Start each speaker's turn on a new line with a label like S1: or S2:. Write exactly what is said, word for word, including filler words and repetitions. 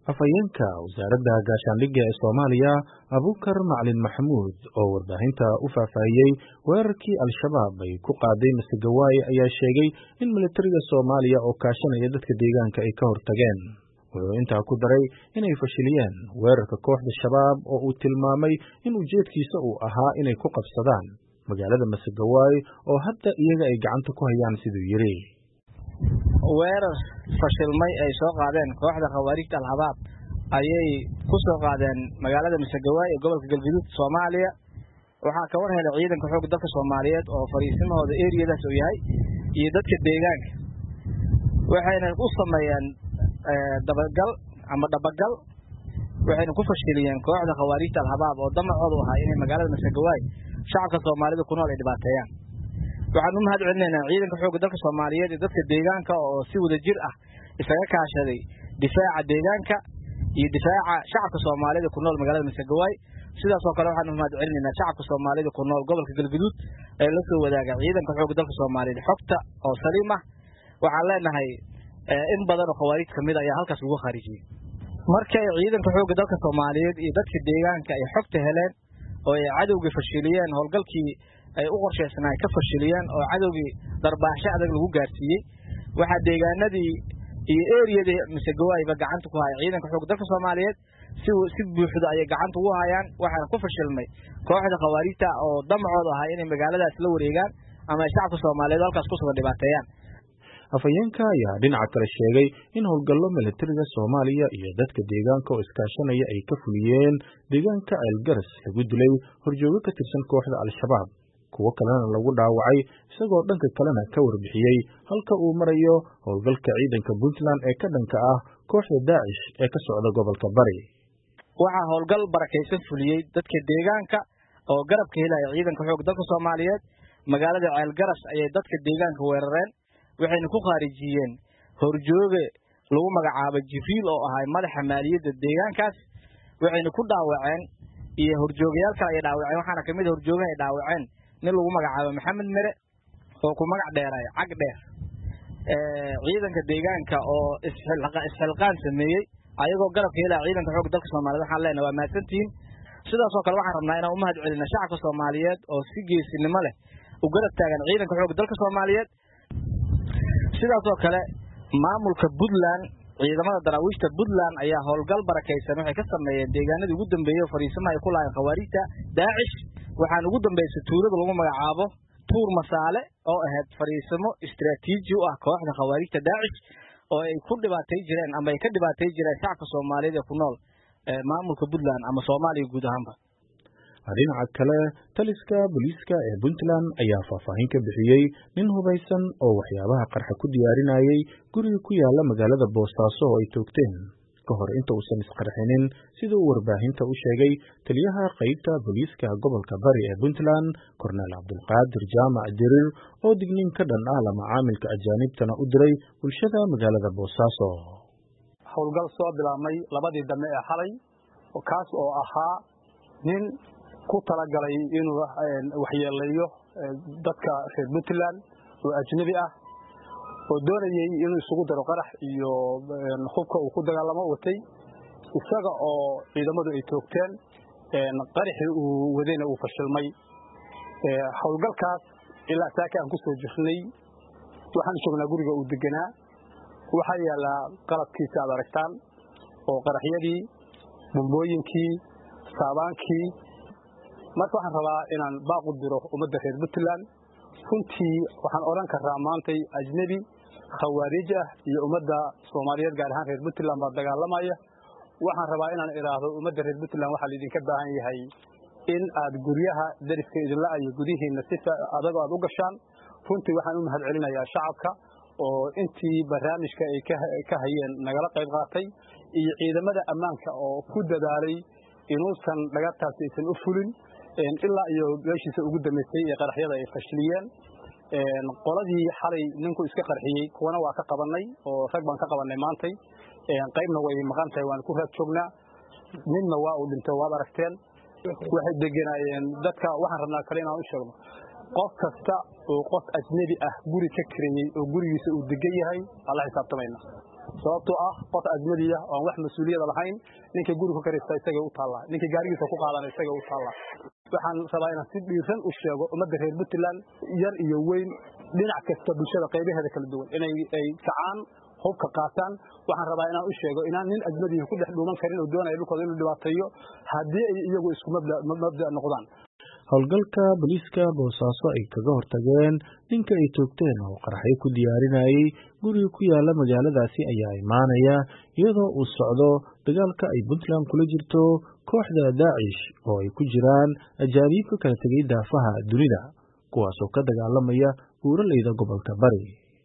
S1: Afhayeenka wasaaradda gaashaandhigga ee Soomaaliya Abuukar Macalin Maxamuud oo warbaahinta u faahfaahiyey weerarkii Al-Shabaab ay ku qaaday Masagawaay ayaa sheegay in militariga Soomaaliya oo kaashanaya dadka deegaanka ay ka hortageen. Wuxuu intaa ku daray inay fashiliyeen weerarka kooxda Shabaab oo uu tilmaamay in ujeedkiisa uu ahaa inay ku qabsadaan magaalada Masagawaay oo hadda iyaga ay gacanta ku hayaan siduu yiri.
S2: weerar fashilmay ay soo qaadeen kooxda khawaarijta Al-Shabaab ayay ku soo qaadeen magaalada Masagawaay ee gobolka Galgaduud Soomaaliya waxa ka war helay ciidanka xoogga dalka Soomaaliyeed oo fariisimahooda area-daas uu yahay iyo dadka deegaanka waxayna u sameeyeen dabagal ama dabagal waxayna ku fashiliyeen kooxda khawaarijta Al-Shabaab oo damacoodu ahaa inay magaalada Masagawaay shacabka Soomaalida ku nool ay dhibaateeyaan. waxaan u mahad celinaynaa ciidanka xoogga dalka Soomaaliyeed ee dadka deegaanka oo si wada jir ah isaga kaashaday difaaca deegaanka iyo difaaca shacabka Soomaalida ku nool magaalada Masagawaay. sidaas oo kale waxaan u mahad celinaynaa shacabka Soomaalida ku nool gobolka Galgaduud ee la soo wadaaga ciidanka xoogga dalka Soomaaliyeed xogta oo saliim ah. waxaan leenahay in badan oo khawaarij kamid ah ayaa halkaas ugu kharijiyay. markay ciidanka xoogga dalka Soomaaliyeed iyo dadka deegaanka ay xogta heleen oo ay cadowga fashiliyeen howlgalkii ay u qorsheysnaa ka fashiliyeen oo cadowgii darbaaxsho adag lagu gaarsiiyay waxa deegaanadii iyo area-da Masagawaay ba gacanta ku hayay ciidanka xoogga dalka Soomaaliyeed si si buuxda ay gacanta ugu hayaan waxaan ku fashilmay kooxda khawaarijta oo damacoodu ahaa inay magaaladaas la wareegaan ama shacabka Soomaaliyeed halkaas ku soo dhibaateeyaan.
S1: Afhayeenka ayaa dhinaca kale sheegay in howlgallo militariga Soomaaliya iyo dadka deegaanka oo iskaashanaya ay ka fuliyeen deegaanka Ceelgaras lagu dilay horjoogo ka tirsan kooxda Al-Shabaab kuwa kalena lagu dhaawacay isagoo dhanka kalena ka warbixiyay halka uu marayo howlgalka ciidanka Puntland ee ka dhanka ah kooxda Daacish ee ka socda gobolka Bari.
S2: waxa howlgal barakeysan fuliyay dadka deegaanka oo garabka helaya ciidanka xoogga dalka Soomaaliyeed magaalada Ceelgaras ayay dadka deegaanka weerareen waxayna ku khaarijiyeen horjooge lagu magacaabo Jibriil oo ahaa madaxa maaliyadda deegaankaas waxayna ku dhaawaceen iyo horjoogayaal kale ay dhaawaceen waxaana kamid horjoogan ay dhaawaceen nin lagu magacaabo Maxamed Mere oo ku magac dheeray cag dheer ee ciidanka deegaanka oo isxilqaan sameeyay ayagoo garabka helaya ciidanka xoogga dalka Soomaaliyeed waxaan leenahay waa mahadsantiin. sidaas oo kale waxaan rabnaa inaan u mahad celino shacabka Soomaaliyeed oo si geesinimo leh u garab taagan ciidanka xoogga dalka Soomaaliyeed. sidaas oo kale maamulka Puntland ciidamada daraawiishta Puntland ayaa howlgal barakeysan waxay ka sameeyeen deegaanadii ugu dambeeyay fariisimaha ay ku laayeen khawaarijta Daacish waxaan ugu dambeysay tuulada lagu magacaabo Tuur Masaale oo ahayd fariisimo istiraatiiji u ah kooxda khawaarijta Daacish oo ay ku dhibaatay jireen ama ay ka dhibaatay jireen shacabka Soomaaliyeed ee ku nool maamulka Puntland ama Soomaaliya guud ahaanba.
S1: dhinaca kale taliska booliiska ee Puntland ayaa faahfaahin ka bixiyay nin hubaysan oo waxyaabaha qarxa ku diyaarinayay guriga ku yaala magaalada Boosaaso oo ay toogteen ka hor inta uusan isqarxinin sida uu warbaahinta u sheegay taliyaha qaybta booliiska gobolka Bari ee Puntland Korneel Cabdulqaadir Jaamac Dirir oo digniin ka dhan ah la macaamilka ajaanibtana u diray bulshada magaalada Boosaaso.
S3: howlgal soo bilaabmay labadii dame ee xalay oo kaas oo ahaa nin ku talagalay inuu waxyeeleeyo dadka reer Puntland oo ajnabi ah oo doonayay inuu isugu daro qarax iyo hubka uu ku dagaalamo watay isaga oo ciidamadu ay toogteen qaraxii uu wadayna uu fashilmay. howlgalkaas ilaa saaka aan ku soo jirnay waxaan joognaa guriga uu deganaa waxa yaala qalabkiisa aad aragtaan oo qaraxyadii bumbooyinkii saabaankii marka waxaan rabaa inaan baaq u diro ummadda reer Puntland runtii waxaan oran karaa maantay ajnabi khawaarij ah iyo ummadda Soomaaliyeed gaar ahaan reer Puntland baa dagaalamaya. waxaan rabaa inaan iraahdo ummadda reer Puntland waxa la idinka baahan yahay in aad guryaha dariska idinla ay gudihiina si adag aad u gashaan. runtii waxaan u mahad celinayaa shacabka oo intii barnaamijka ay ka hayeen nagala qayb qaatay iyo ciidamada ammaanka oo ku dadaalay inuusan dhagataas aysan u fulin ilaa iyo meeshiisa ugu dambeysay ee qaraxyada ay fashiliyeen. qoladii xalay ninku iska qarxiyay kuwana waa ka qabanay oo rag baan ka qabanay maantay qaybna way maqan tahay waan ku raad joognaa midna waa uu dhintay waad aragteen. waxay degenaayeen dadka waxaan rabnaa kale inaan u sheegno qof kasta oo qof ajnabi ah guri ka kireeyay oo gurigiisa uu degan yahay alla xisaabtamayna sababtoo ah qof ajnabiya oo wax mas'uuliyad lahayn ninka guriga ka karista isaga u taala ninka gaarigiisa ku qaadan isaga u taala waxaan rabaa inaan si dhiiran u sheego ummadda reer Puntland yar iyo weyn dhinac kasta bulshada qaybaheeda kala duwan inay ay kacaan hubka qaataan waxaan rabaa inaan u sheego inaan nin ajnabi ku dhex dhuuman karin oo doonaya dhulkooda inuu dhibaateeyo haddii ay iyagu isku mabda mabda noqdaan
S1: howlgalka booliiska Boosaaso ay kaga hortageen ninka ay toogteen oo qaraxyo ku diyaarinayay guriga ku yaala magaaladaasi ayaa imaanaya iyadoo uu socdo dagaalka ay Puntland kula jirto kooxda Daesh oo ay ku jiraan ajaanib ka kala tagay daafaha dunida kuwaas oo ka dagaalamaya buuraleyda gobolka Bari.